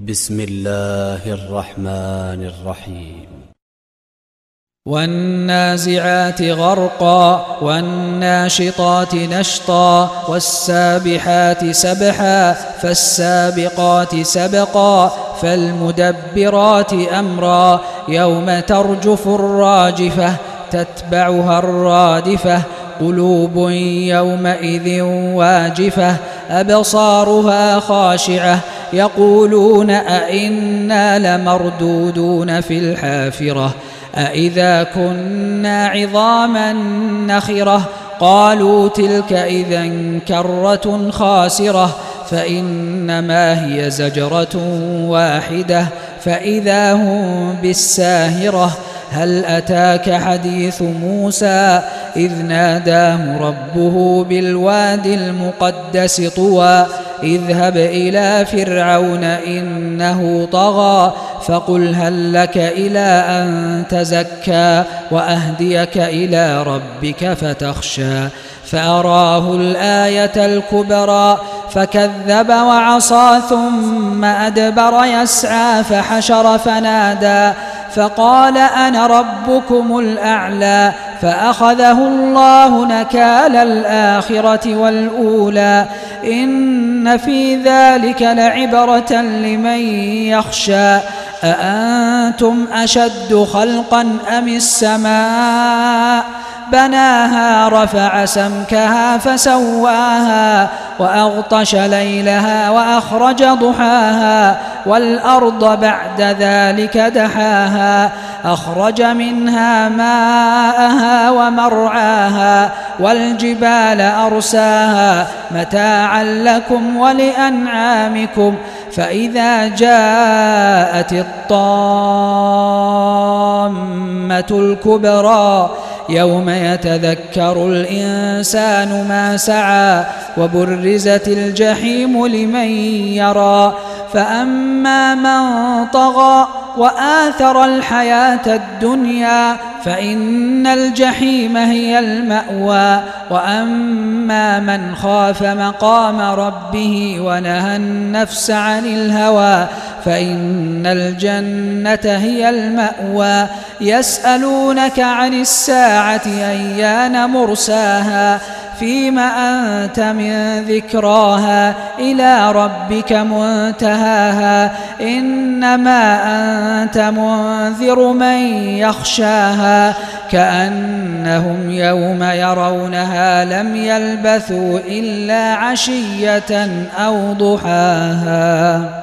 بسم الله الرحمن الرحيم. والنازعات غرقا والناشطات نشطا والسابحات سبحا فالسابقات سبقا فالمدبرات أمرا يوم ترجف الراجفة تتبعها الرادفة قلوب يومئذ واجفة أبصارها خاشعة يقولون أئنا لمردودون في الحافرة أئذا كنا عظاما نخرة قالوا تلك إذا كرة خاسرة فإنما هي زجرة واحدة فإذا هم بالساهرة هل أتاك حديث موسى إذ ناداه ربه بالوادي المقدس طوى اذهب إلى فرعون إنه طغى فقل هل لك إلى أن تزكى وأهديك إلى ربك فتخشى فأراه الآية الكبرى فكذب وعصى ثم أدبر يسعى فحشر فنادى فقال أنا ربكم الأعلى فأخذه الله نكال الآخرة والأولى إن في ذلك لعبرة لمن يخشى أأنتم أشد خلقا أم السماء بناها رفع سمكها فسواها وأغطش ليلها وأخرج ضحاها والأرض بعد ذلك دحاها أخرج منها ماءها ومرعاها والجبال أرساها متاعا لكم ولأنعامكم فإذا جاءت الطامة الكبرى يوم يتذكر الإنسان ما سعى وبرزت الجحيم لمن يرى فأما من طغى وآثر الحياة الدنيا فإن الجحيم هي المأوى وأما من خاف مقام ربه ونهى النفس عن الهوى فإن الجنة هي المأوى يسألونك عن الساعة أيان مرساها فيم أنت من ذكراها إلى ربك منتهاها إنما أنت منذر من يخشاها كأنهم يوم يرونها لم يلبثوا إلا عشية أو ضحاها.